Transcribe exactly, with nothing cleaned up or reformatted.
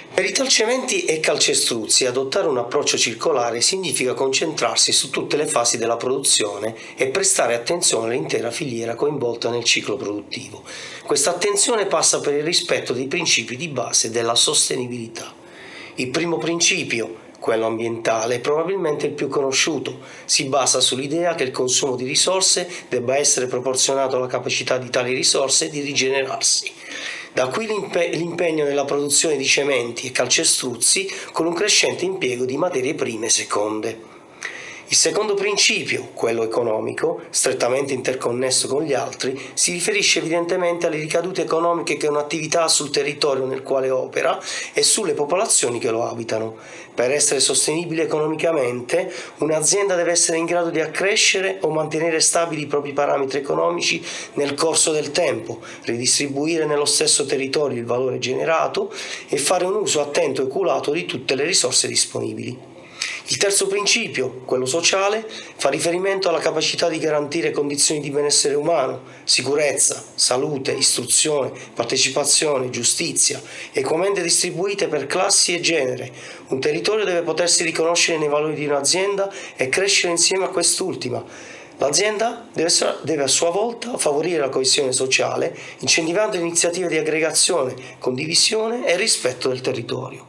Per Italcementi e Calcestruzzi adottare un approccio circolare significa concentrarsi su tutte le fasi della produzione e prestare attenzione all'intera filiera coinvolta nel ciclo produttivo. Questa attenzione passa per il rispetto dei principi di base della sostenibilità. Il primo principio, quello ambientale, è probabilmente il più conosciuto. Si basa sull'idea che il consumo di risorse debba essere proporzionato alla capacità di tali risorse di rigenerarsi. Da qui l'impe- l'impegno nella produzione di cementi e calcestruzzi con un crescente impiego di materie prime seconde. Il secondo principio, quello economico, strettamente interconnesso con gli altri, si riferisce evidentemente alle ricadute economiche che un'attività ha sul territorio nel quale opera e sulle popolazioni che lo abitano. Per essere sostenibile economicamente, un'azienda deve essere in grado di accrescere o mantenere stabili i propri parametri economici nel corso del tempo, ridistribuire nello stesso territorio il valore generato e fare un uso attento e oculato di tutte le risorse disponibili. Il terzo principio, quello sociale, fa riferimento alla capacità di garantire condizioni di benessere umano, sicurezza, salute, istruzione, partecipazione, giustizia, equamente distribuite per classi e genere. Un territorio deve potersi riconoscere nei valori di un'azienda e crescere insieme a quest'ultima. L'azienda deve, deve a sua volta favorire la coesione sociale, incentivando iniziative di aggregazione, condivisione e rispetto del territorio.